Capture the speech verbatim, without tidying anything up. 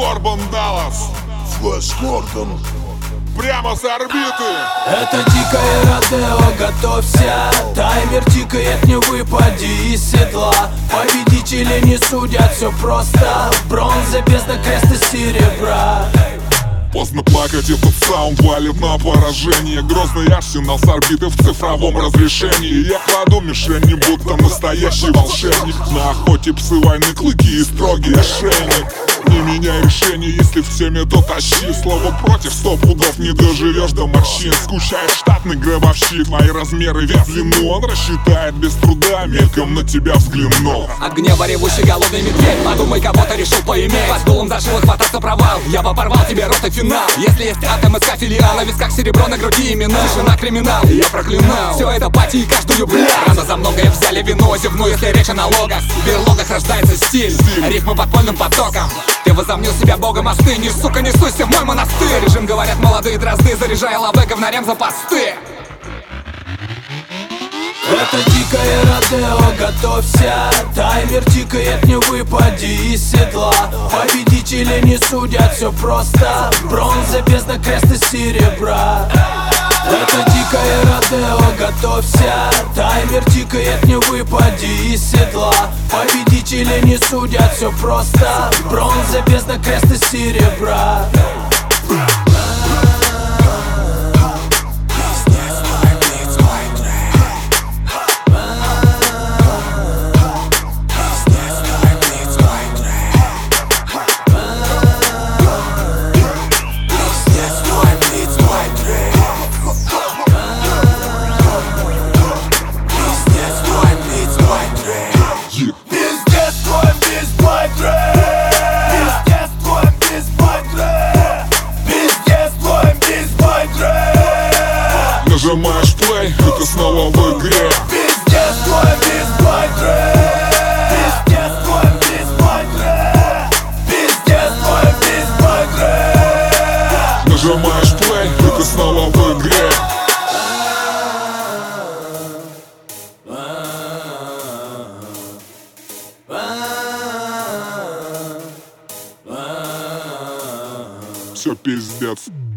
Корбан Даллас, Флэш Гордон. прямо с орбиты. Это дикое родео, готовься. Таймер тикает, не выпади из седла. Победители не судят, все просто. Бронза, бездна, крест и серебра. Поздно плакать, этот саунд валит на поражение. Грозный арсенал с орбиты в цифровом разрешении. Я кладу мишени, будто настоящий волшебник. На охоте псы войны, клыки и строгий ошейник. Не меняй решение, если в теме, то тащи. Слово против, сто пудов не доживешь до морщин. Скучаешь, штатный гробовщик, твои размеры, вес, длину он рассчитает без труда, мельком на тебя взглянул. От гнева ревущий голодный медведь, подумай, кого-то решил поиметь. Под дулом зашил хвататься провал, я бы порвал тебе рот и финал. Если есть атом, СК филиал, на висках серебро, на груди имена. Тишина, криминал, я проклинал все это пати и каждую блядь. Рано за многое взяли вино, зевну, если речь о налогах. В берлогах рождается стиль, рифмы подпольным потоком. Ты возомнил себя богом, остынь, сука, не суйся в мой монастырь. Режим, говорят молодые дрозды, заряжая лаве говнарям за посты. Это дикое родео, готовься. Таймер тикает, не выпади из седла. Победители не судят, все просто. Бронза, бездна, крест и серебра. Это дикое родео, готовься. Таймер тикает, не выпади из седла. Победители не судят, все просто. Бронза, бездна, крест и серебра. Нажимаешь плей, и ты снова в игре. Пиздец твой бис, мой трек. Пиздец твой бис, мой трек. Пиздец твой бис, мой трек. Нажимаешь плей, и ты снова в игре. Все пиздец.